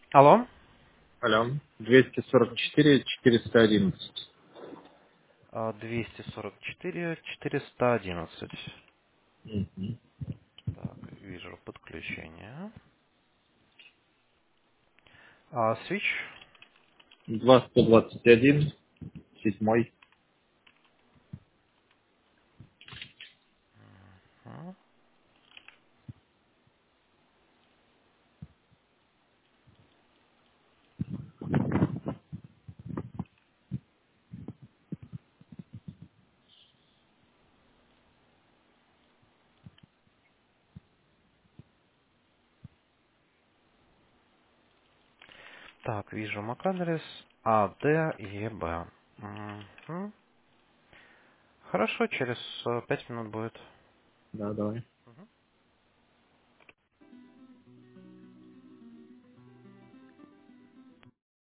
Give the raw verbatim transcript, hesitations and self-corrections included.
Алло. Алло. двести сорок четыре четыреста одиннадцать. А, двести сорок четыре четыреста одиннадцать. Мгм. Так, вижу подключение. А, switch. два сто двадцать один, седьмой. М. Так, вижу MAC-адрес А Д Е Б. Мгм. Хорошо, через э, пять минут будет. Да, давай.